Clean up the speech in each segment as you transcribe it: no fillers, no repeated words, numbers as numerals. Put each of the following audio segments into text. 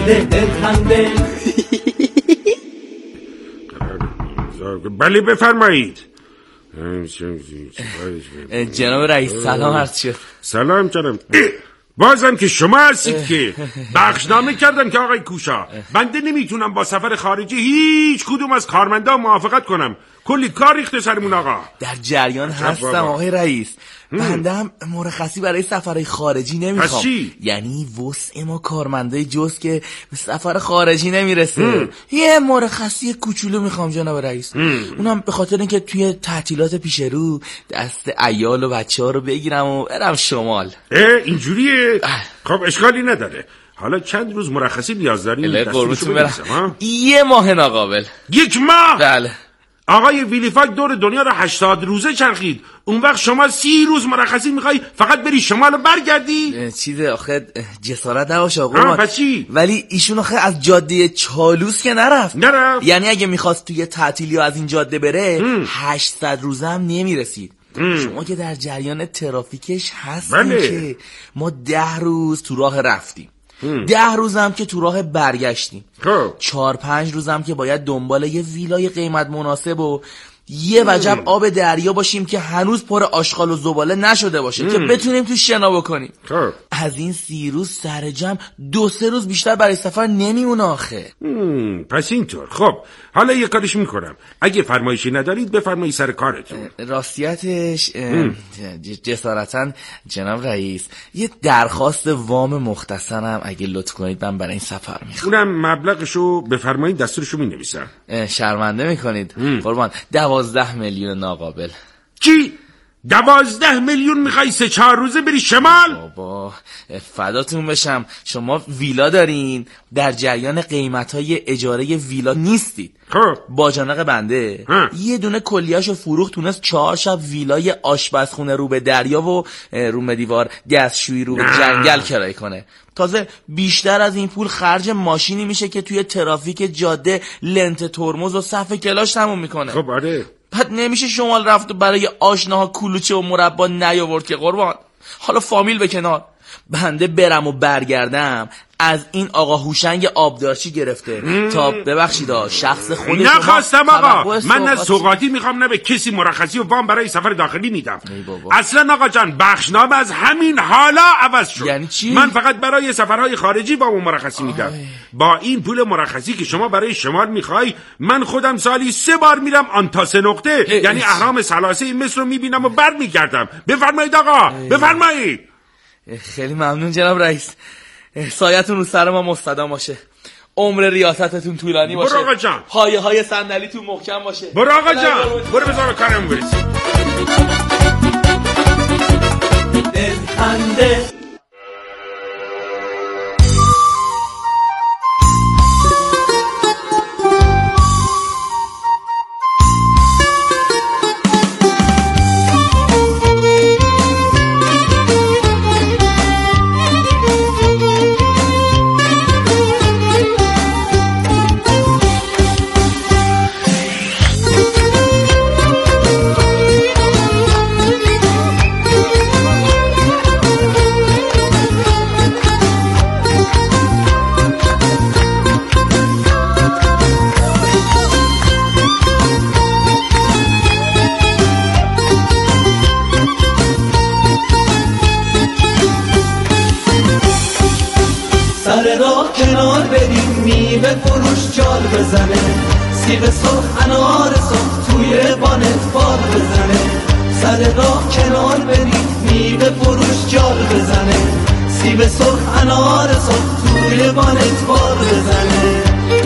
دلخنده. بله بفرمایید. جناب رئیس سلام عرض شد. سلام جناب. بازم که شما هستید که بخشنامه کردم که آقای کوشا بنده نمیتونم با سفر خارجی هیچ کدوم از کارمندا موافقت کنم. کلی کار ریخته سرمون آقا. در جریان هستم آقای رئیس. بنده هم مرخصی برای سفرهای خارجی نمیخوام. یعنی وسع ما کارمندای جز که به سفر خارجی نمیرسه. یه مرخصی کوچولو میخوام جناب رئیس. اونم به خاطر اینکه توی تعطیلات پیش رو دست عیال و بچه‌ها رو بگیرم و برم شمال. اینجوریه؟ خب اشکالی نداره. حالا چند روز مرخصی نیاز داریم؟ قربونتون برم. یه ماه ناقابل. 1 ماه؟ بله. آقای ویلیفاک دور دنیا رو 80 روزه چرخید. اون وقت شما 30 روز مرخصی میخوای فقط بری شمال و برگردی؟ چیزه آخه جسارت نباشه آقا. پس چی؟ ولی ایشون آخه از جاده چالوس که نرفت. یعنی اگه میخواست توی تعطیلی از این جاده بره 800 روزه هم نمیرسید. شما که در جریان ترافیکش هستین که ما 10 روز تو راه رفتیم، 10 روزم که تو راه برگشتیم، 4-5 روزم که باید دنبال یه ویلای قیمت مناسب و یه وجب آب دریا باشیم که هنوز پر آشغال و زباله نشده باشه که بتونیم تو شنا بکنیم. از این 30 روز سر جمع 2-3 روز بیشتر برای سفر نمیمونه آخه. پس اینطور. خب حالا یه کارش میکنم. اگه فرمایشی ندارید بفرمایید سر کارتون. راستیتش جسارتا جناب رئیس یه درخواست وام مختصرم اگه لطف کنید من برای این سفر میخوام. اونم مبلغشو بفرمایید دستورشو مینویسم. شرمنده میکنید قربان. 12 میلیون ناقابل. چی؟ 12 میلیون میخوای 3-4 روزه بری شمال؟ بابا فداتون بشم. شما ویلا دارین، در جریان قیمت‌های اجاره ویلا نیستید. با جانق بنده یه دونه کلیه‌شو فروخت تونست 4 شب ویلای آشپزخونه رو به دریا و رو به دیوار دستشویی رو به جنگل کرایه کنه. تازه بیشتر از این پول خرج ماشینی میشه که توی ترافیک جاده لنت ترمز و صف کلاش تموم میکنه. خب آره. بعد نمیشه شمال رفت و برای آشناها کلوچه و مربا نیاورد که قربان. حالا فامیل به کنار، بنده برم و برگردم از این آقا هوشنگ آبدارچی گرفته تا ببخشید شخص خودش نخواستم آقا. من نه سوغاتی میخوام نه به کسی مرخصی و وام برای سفر داخلی میدم. اصلا آقا جان بخشنامه از همین حالا عوض شد. یعنی چی؟ من فقط برای سفرهای خارجی وام مرخصی میدم. با این پول مرخصی که شما برای شمال میخوای من خودم سالی 3 بار میرم آنتا 3 نقطه یعنی اهرام ثلاثه مصر رو میبینم و برمیگردم. بفرمایید آقا بفرمایید. خیلی ممنون جناب رئیس. سایتون رو سر ما مستدام باشه. عمر ریاستتون طولانی باشه. برو آقا جان. پایه های صندلیتون محکم باشه. برو آقا جان. برو بذار کارم برسیم. دلخنده. سر راه کنار بریم میوه فروش جال بزنه، سیب سرخ انار سرخ توی وانت بار بزنه. سر راه کنار بریم میوه فروش جال بزنه، سیب سرخ انار سرخ توی وانت بار بزنه.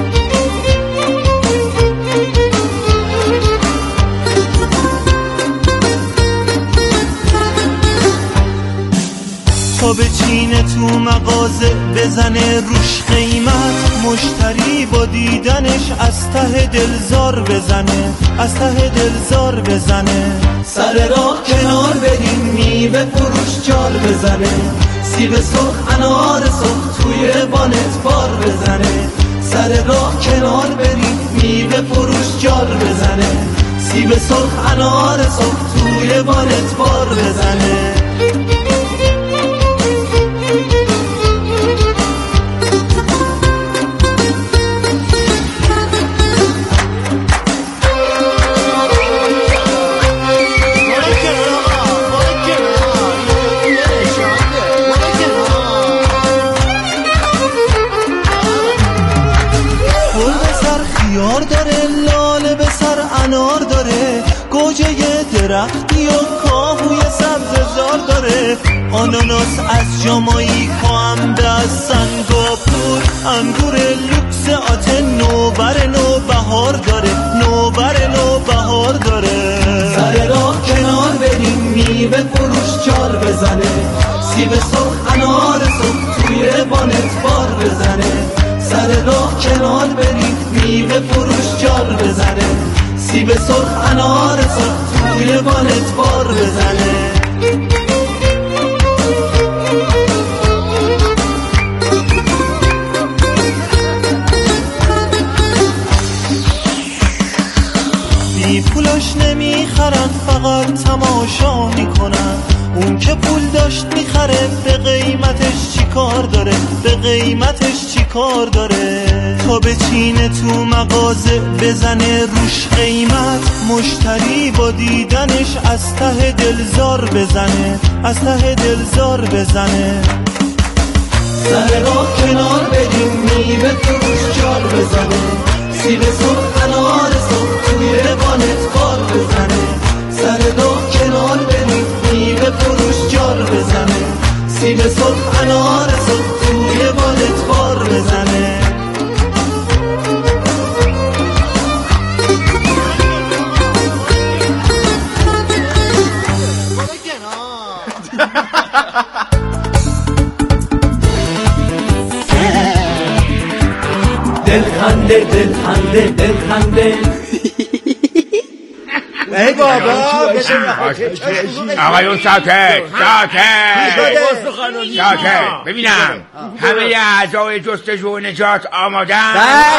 تا به چینه تو مغازه بزنه روش قیمت، مشتری با دیدنش از ته دلزار بزنه، از ته دلزار بزنه. سر راه کنار بریم میوه فروش جال بزنه، سیب سرخ انار سرخ توی وانت بار بزنه. سر راه کنار بریم میوه فروش جال بزنه، سیب سرخ انار سرخ توی وانت بار بزنه. داره، لاله به سر انار داره، گوجه درختی و کاهوی سبززار داره، آناناس از جامائیکا، انبه از سنگاپور، انگور لوکس آتن، نوبر نوبهار داره، نوبر نوبهار داره. سر راه کنار بریم میوه فروش جار بزنه، سیب سرخ انار سرخ توی وانت بار بزنه. سر راه کنار بریم میوه فروش جار بزنه، سیب سرخ انار سرخ توی وانت بار بزنه. بی پولاش نمیخرن، فقط تماشا میکنن، اون که پول داشت میخره، به قیمتش چی کار داره، به قیمتش چی کار داره. تا به چینه تو مغازه بزنه روش قیمت، مشتری با دیدنش از ته دلزار بزنه، از ته دلزار بزنه. سر راه کنار بریم میوه فروش جار بزنه، سیب سرخ انار سرخ توی وانت بار بزنه. سر راه کنار بریم میوه فروش جار بزنه، سیب سرخ انار سرخ توی وانت بار بزنه. دلخنده دلخنده دلخنده. ای بابا آقایون ساکت ساکت. ببینم همه اعضای جستجو و نجات آمادن؟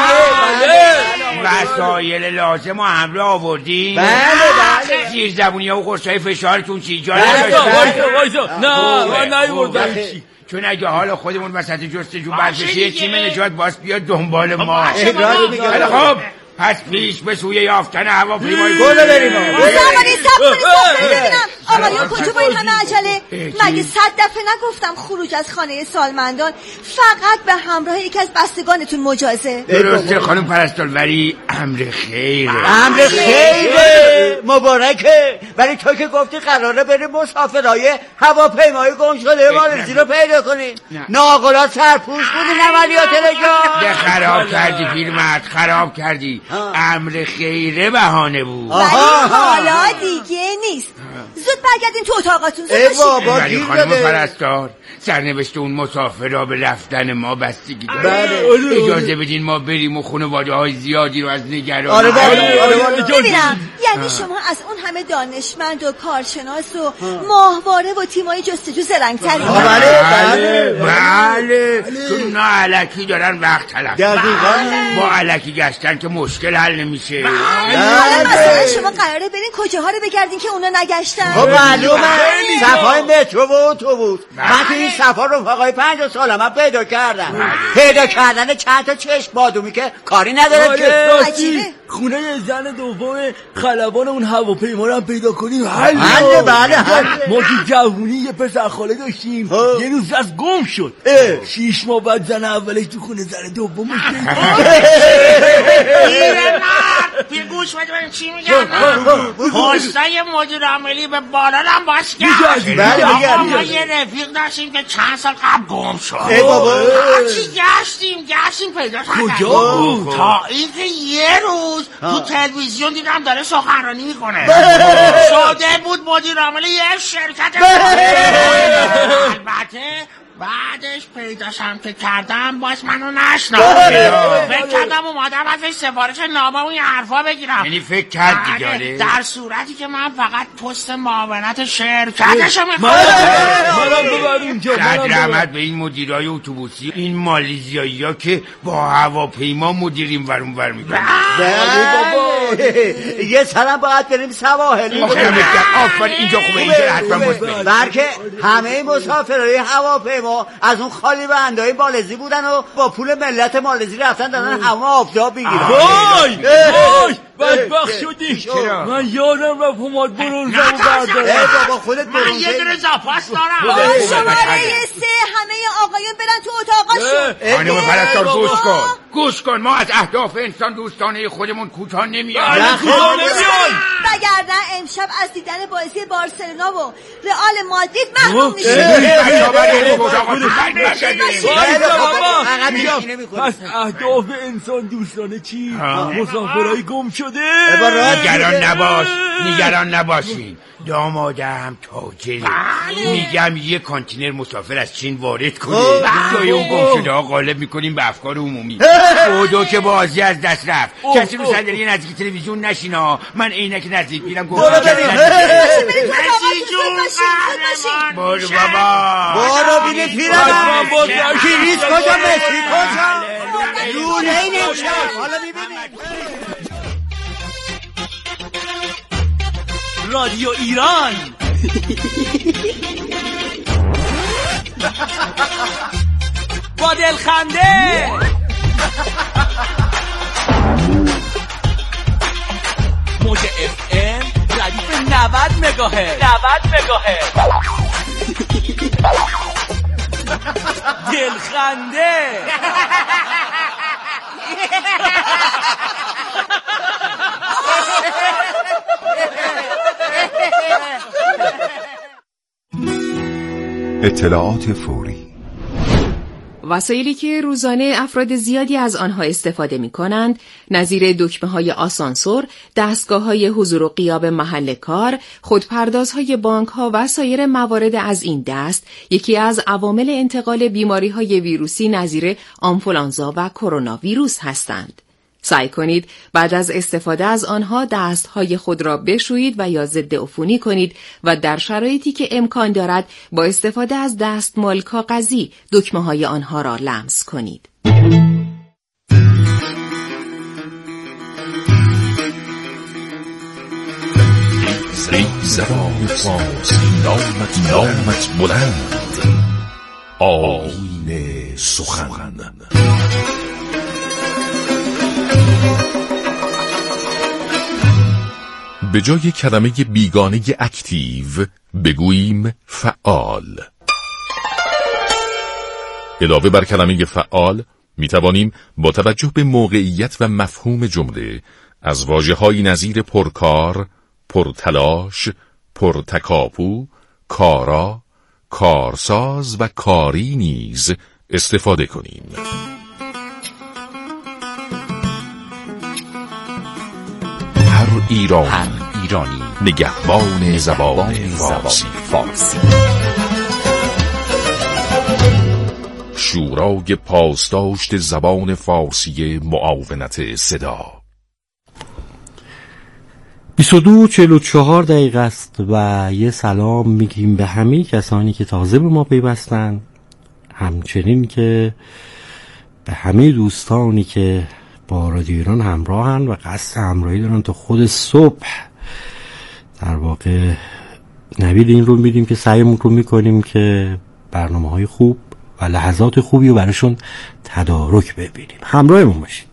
وسایل لازم و همراه آوردین؟ زیر زبونی ها و قرصای فشارتون چی جا نداشته؟ نه من نیوردم. چون اگه حال خودمون وسط جستجو بد بشه، تیم نجات باز بیاد دنبال ما. خب پس پیش به سوی یافتن هواپیمای گل بریم. ببینم آقایون کجا با این همه عجله؟ مگه 100 دفعه نگفتم خروج از خانه سالمندان فقط به همراه یکی از بستگانتون مجازه؟ درسته خانم پرستار، ولی امر خیره. امر خیره مبارکه، ولی تو که گفتی قراره بریم مسافرای هواپیمای گم شده مالزی رو پیدا کنیم. ناقلا سرپوش بودین عملیات نجات. خراب کردی پیرمرد، خراب کردی. امر خیره بهانه بود. ولی حالا دیگه نیست. زود برگردین تو اتاقاتون. ولی خانم پرستار، سرنوشت اون مسافرها به رفتن ما بستگی داره. اجازه بدین ما بریم و خانواده های زیادی رو از نگرانی. ببینم یعنی شما از اون همه دانشمند و کارشناس و ماهواره و تیمای جستجو زرنگ‌ترین. بله چون اونا علکی دارن وقت تلف. با علکی گشتن که مشکل حل نمیشه. حالا مثلا شما قراره برین کجاها رو بگردین که اونا نگشتن؟ خب معلومه صفای مترو و اتوبوس. من تو این صفا رفقای 50 سالم پیدا کردم. پیدا کردن چند تا چشم بادومی که کاری نداره که. عجیبه. خونه زن دوم خلبان اون هواپیما رو هم پیدا کنیم. بله ما تو جوونی یه پسر خاله داشتیم، یه روز از گم شد. 6 ماه بعد زن اولش تو خونه زن دومش بی گوش بده ببین چی میگم. پستای مدیر عاملی به بالانم باز کرد. آقا ما یه رفیق داشتیم که چند سال قبل گم شد. هرچی گشتیم پیدا کردیم. کجا بود؟ تا اینکه یه روز تو تلویزیون دیدم داره سخنرانی میکنه. شده بود مدیر عامل یه شرکت. البته بعدش پیداشم که کردم باز منو نشناخت. فکر کردم اومدم ازش سفارش نامه و این حرفا بگیرم. یعنی فکر کرد دیگه در صورتی که من فقط پست معاونت شرکتشو میخوام. منم ببر اونجا. رحمت به این مدیرای اتوبوسی، این مالزیایی ها که با هواپیما مدیریم ور اون ور میکنن. یه سلام باید بریم سواحل. آفرین اینجا خوبه، اینجا حتما بسپریم. بلکه همه مسافرهای هواپیما از اون خالی بندهای مالزی بودن و با پول ملت مالزی رفتن دارن همه آفتاب میگیرن. وای بدبخت شدی. من یادم رفت اومد برونزم بردارم. بابا خودت برونزه. من یه دونه زاپاس دارم. شماره 3 همه آقایون برن تو اتاقاشون. خانم پرستار گوش کن ما از اهداف انسان دوستانه خودمون کوتاه نمیاد. وگرنه امشب از دیدن بازی بارسلونا و رئال مادرید محروم میشیم. پس اهداف انسان دوستانه چی؟ مسافرهای گم شده. نگران نباشین. دامادم تاجره. میگم یه کانتینر مسافر از چین وارد کنه. جای اون گم شده ها غالب میکنیم به افکار عمومی. خدا که بازی از دست رفت. کسی رو صندلی نزدیک تلویزیون نشینا. من عینک نزدیک میرم گفتم برو بابا بینه پیرم کریس کجا مسی کجا لونه این امشب حالا میبینیم. رادیو ایران با دلخنده موج FM ردیف 90 مگاهرتز دلخنده. اطلاعات فوری. وسایلی که روزانه افراد زیادی از آنها استفاده می کنند، نظیر دکمه‌های آسانسور، دستگاه‌های حضور و غیاب محل کار، خودپردازهای بانک‌ها و سایر موارد از این دست، یکی از عوامل انتقال بیماری‌های ویروسی نظیر آنفولانزا و کرونا ویروس هستند. سعی کنید بعد از استفاده از آنها دستهای خود را بشویید و یا ضد عفونی کنید و در شرایطی که امکان دارد با استفاده از دستمال کاغذی دکمه‌های آنها را لمس کنید. زبان فارسی نامت بلند آیین سخن. به جای کلمه بیگانه اکتیو بگوییم فعال. علاوه بر کلمه فعال می توانیم با توجه به موقعیت و مفهوم جمله از واژه‌های نظیر پرکار، پرتلاش، پرتکاپو، کارا، کارساز و کاری نیز استفاده کنیم. هر ایرانی نگهبان زبان فارسی. شورای پاسداشت زبان فارسی معاونت صدا. 22:44 دقیقه است و یه سلام میگیم به همه کسانی که تازه به ما پیوستن، همچنین که به همه دوستانی که با رادیو ایران همراهن و قصد همراهی دارن تا خود صبح. در واقع نوید این رو میدیم که سعیمون رو میکنیم که برنامه‌های خوب و لحظات خوبی رو براشون تدارک ببینیم. همراهمون باشید.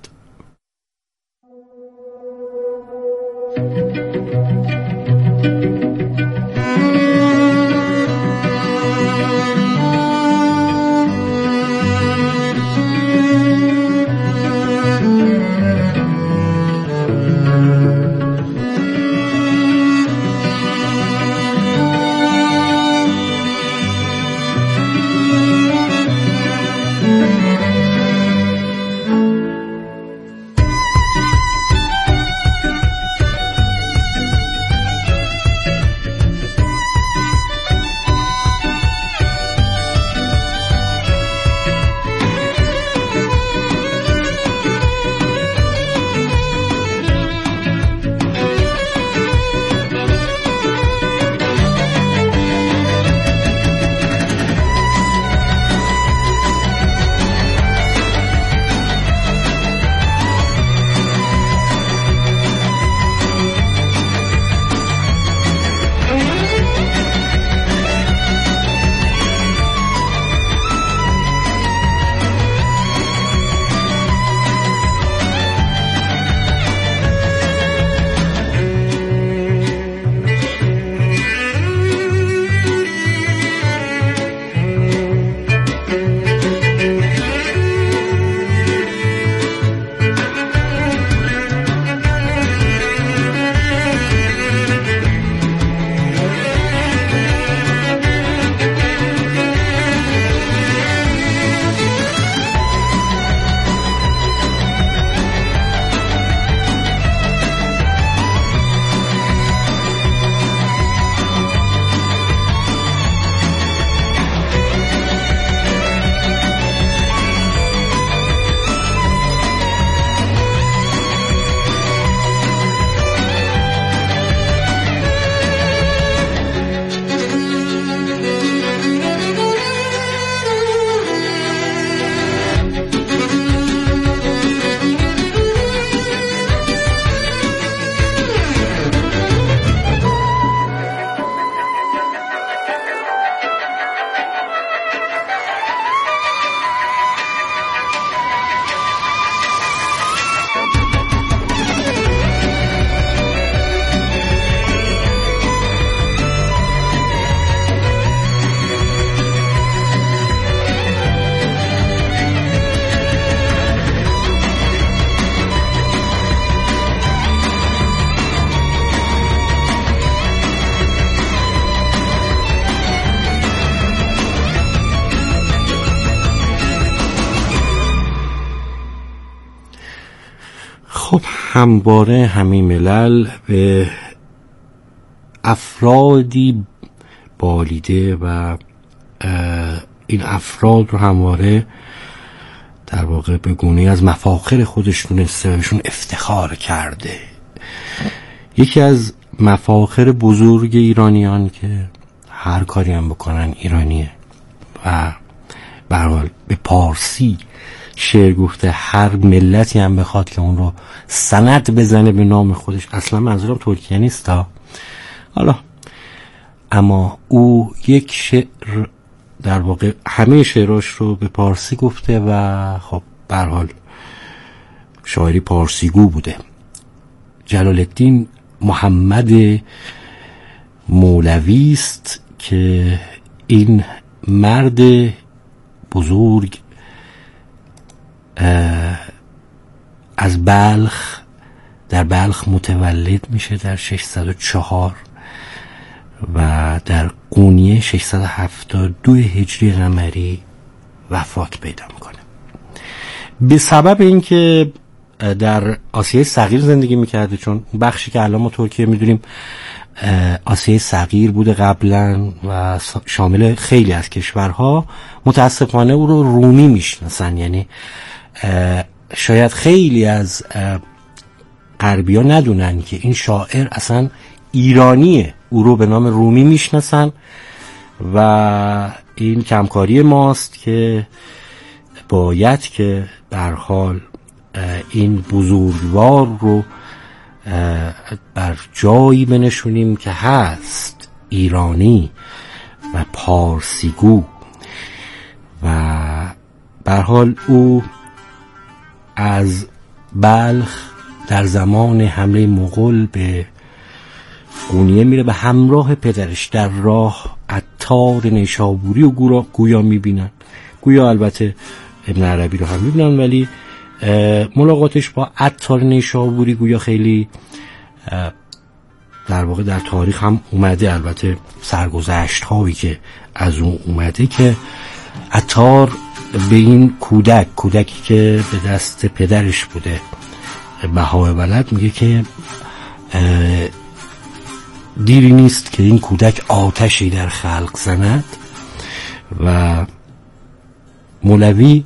همواره همین ملل به افرادی بالیده و این افراد رو همواره در واقع به گونه‌ای از مفاخر خودشون بهشون افتخار کرده. یکی از مفاخر بزرگ ایرانیان که هر کاری هم بکنن ایرانیه و به هر حال به پارسی شعر گفته، هر ملتی هم بخواد که اون رو سند بزنه به نام خودش. اصلا منظورم ترکیه نیست حالا، اما او یک شعر در واقع همه شعراش رو به پارسی گفته و خب به هر حال شاعری پارسیگو بوده. جلال الدین محمد مولوی است که این مرد بزرگ از بلخ، در بلخ متولد میشه در 604 و در قونیه 672 هجری قمری وفات پیدا میکنه. به سبب اینکه در آسیای صغیر زندگی میکرده، چون بخشی که الان ما ترکیه میدونیم آسیای صغیر بوده قبلا و شامل خیلی از کشورها، متاسفانه او رو رومی میشناسن. یعنی شاید خیلی از غربی‌ها ندونن که این شاعر اصلا ایرانیه، او رو به نام رومی میشناسن و این کمکاری ماست که باید که به هر حال این بزرگوار رو بر جایی بنشونیم که هست ایرانی و پارسیگو. و به هر حال او از بلخ در زمان حمله مغول به قونیه میره به همراه پدرش. در راه عطار نیشابوری و گویا میبینن، گویا البته ابن عربی رو هم میبینن، ولی ملاقاتش با عطار نیشابوری گویا خیلی در واقع در تاریخ هم اومده، البته سرگذشت هایی که از اون اومده که عطار به این کودکی که به دست پدرش بوده بهای ولد میگه که دیری نیست که این کودک آتشی در خلق زند. و مولوی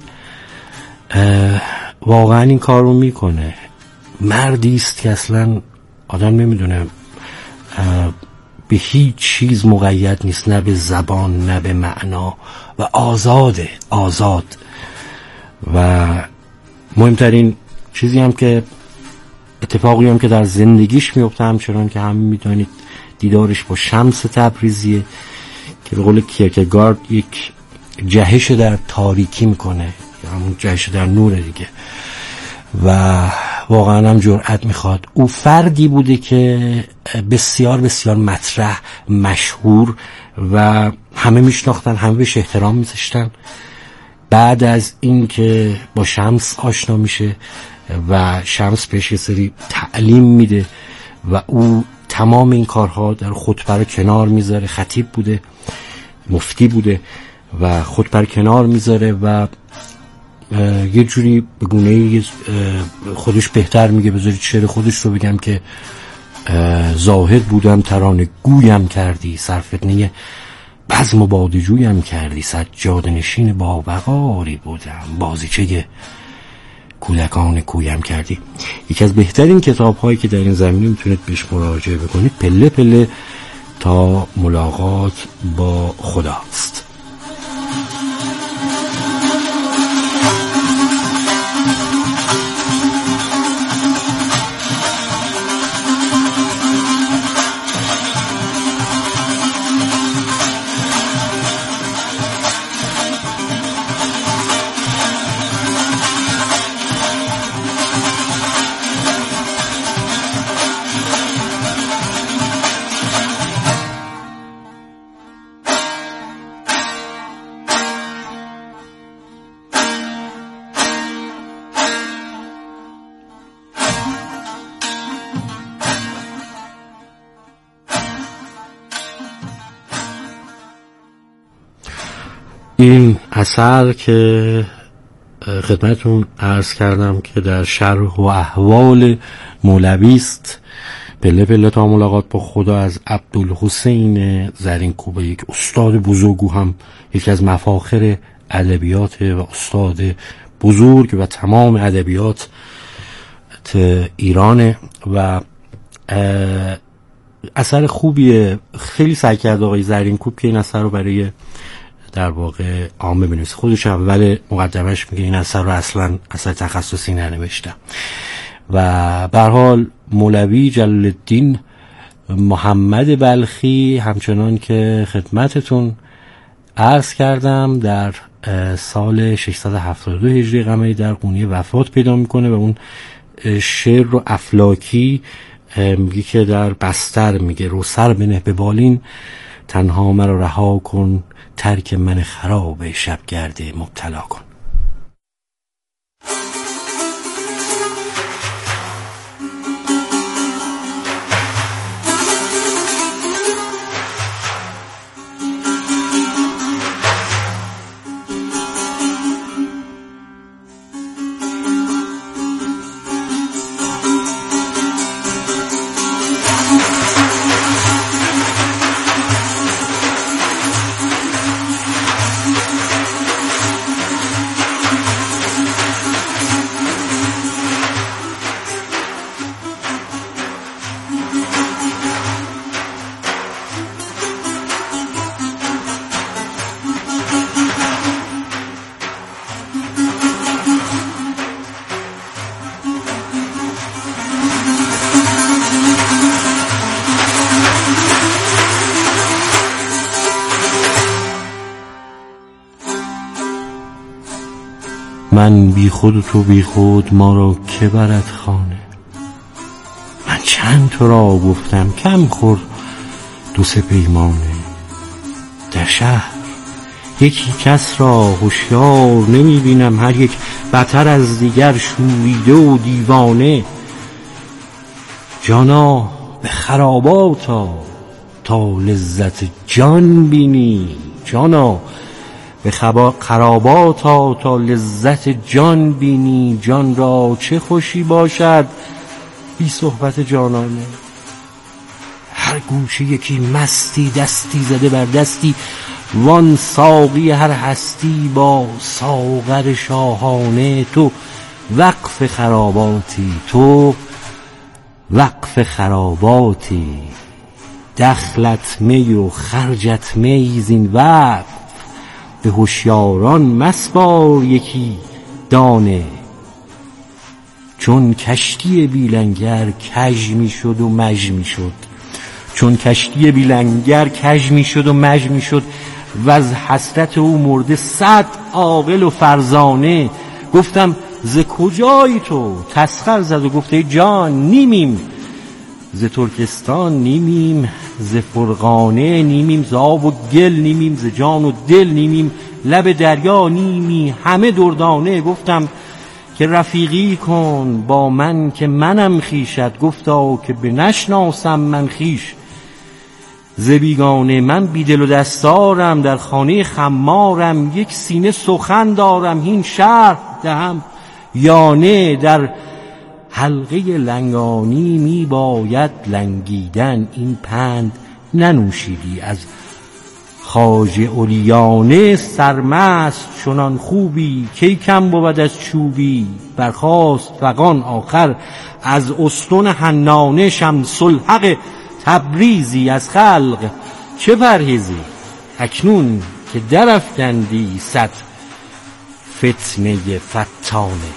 واقعا این کار رو میکنه. مردی است که اصلا آدم نمیدونه به هیچ چیز مقید نیست، نه به زبان نه به معنا و آزاد. و مهمترین چیزی هم که اتفاقی هم که در زندگیش میفته، همچنان که هم میدونید دیدارش با شمس تبریزیه که به قول کیرکگارد یک جهش در تاریکی میکنه، همون جهش در نور دیگه. و واقعا هم جرأت میخواد. او فردی بوده که بسیار بسیار مطرح، مشهور و همه میشناختن، همه بهش احترام میذاشتن. بعد از این که با شمس آشنا میشه و شمس بهش یه سری تعلیم میده و او تمام این کارها در خطبه رو کنار میذاره. خطیب بوده، مفتی بوده و خطبه رو کنار میذاره و یه جوری به گونه‌ای خودش بهتر میگه بذارید شعر خودش رو بگم که زاهد بودم ترانه گویم کردی، سرفتنه بزم و بادجویم کردی، سجاده نشین با وقاری بودم، بازیچه کودکان کویم کردی. یکی از بهترین کتاب هایی که در این زمینه میتونید بهش مراجعه بکنید پله پله تا ملاقات با خداست. این اثر که خدمتون عرض کردم که در شرح و احوال مولوی است پله پله تا ملاقات با خدا از عبدالحسین زرینکوب، یک استاد بزرگ و هم یکی از مفاخر ادبیات و استاد بزرگ و تمام ادبیات ایرانه و اثر خوبیه. خیلی سعی کرد آقای زرینکوب که این اثر رو برای در واقع عامه بنویسه. خودش اول مقدمش میگه این اثر رو اصلا اثر تخصصی ننوشتم. و به هر حال مولوی جلال الدین محمد بلخی همچنان که خدمتتون عرض کردم در سال 672 هجری قمری در قونیه وفات پیدا میکنه و اون شعر رو افلاکی میگه که در بستر میگه رو سر بنه به بالین تنها مرا رها کن ترک من خراب شب گرده مبتلا کن. من بی خود و تو بی خود ما را که برد خانه. من چند تو را گفتم کم خور دو سه پیمانه. در شهر یکی کس را هوشیار نمی بینم، هر یک بتر از دیگر شوریده و دیوانه. جانا به خراباتا تا لذت جان بینی، جانا به خراباتا تا لذت جان بینی. جان را چه خوشی باشد بی صحبت جانانه. هر گوشه یکی مستی دستی زده بر دستی، وان ساقی هر هستی با ساغر شاهانه. تو وقف خراباتی، تو وقف خراباتی، دخلت می و خرجت می زین وقف. به هوشیاران مسپار یکی دانه. چون کشتی بیلنگر کژ می شد و مژ می شد، چون کشتی بیلنگر کژ می شد و مژ می شد و از حسرت او مرده 100 عاقل و فرزانه. گفتم ز کجایی تو؟ تسخر زد و گفت ای جان نیمیم ز ترکستان، نیمیم ز فرغانه، نیمیم ز آب و گل، نیمیم ز جان و دل، نیمیم لب دریا، نیمی همه دردانه. گفتم که رفیقی کن با من که منم خویشت، گفتا که بنشناسم من خویش ز بیگانه. من بیدل و دستارم در خانه خمارم، یک سینه سخن دارم هین شرح دهم یانه. در حلقه لنگانی می باید لنگیدن، این پند ننوشیدی از خواجه علیانه. سرمست چنان خوبی کی کم بود از چوبی، برخاست فغان آخر از استون حنانه. شمس الحق تبریزی از خلق چه پرهیزی، اکنون که درافکندی 100 فتنه فتانه.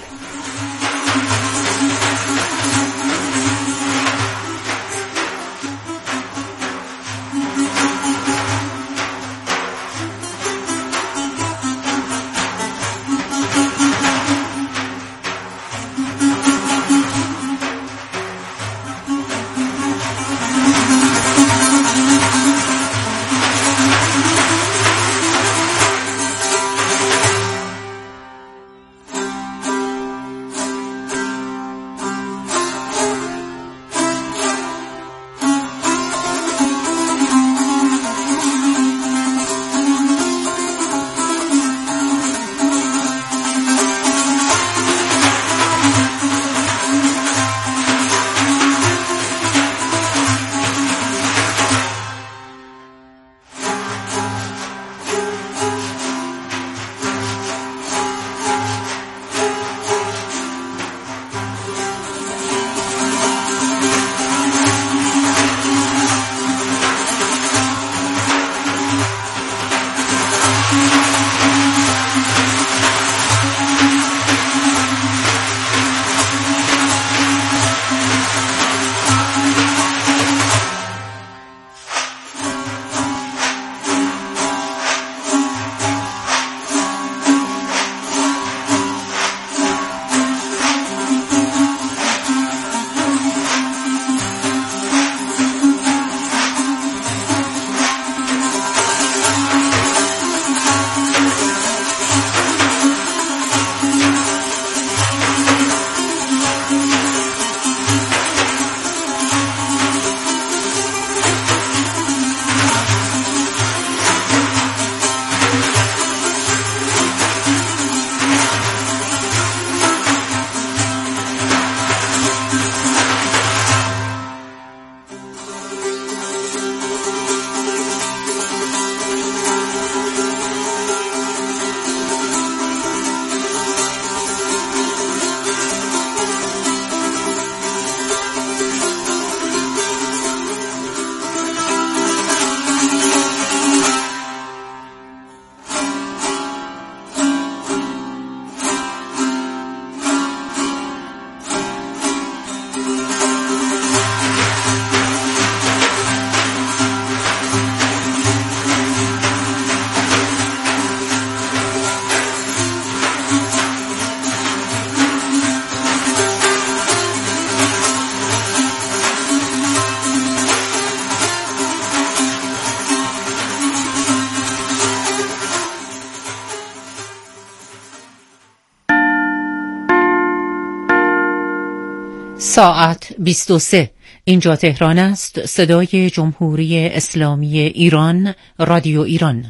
ساعت 23. اینجا تهران است. صدای جمهوری اسلامی ایران، رادیو ایران.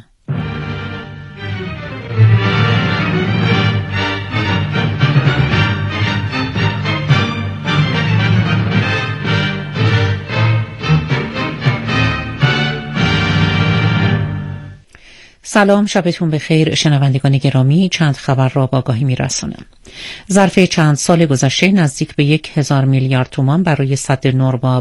سلام، شبتون بخیر شنوندگان گرامی. چند خبر را با آگاهی می‌رسانم. ظرف چند سال گذشته نزدیک به 1000 میلیارد تومان برای سد نوربا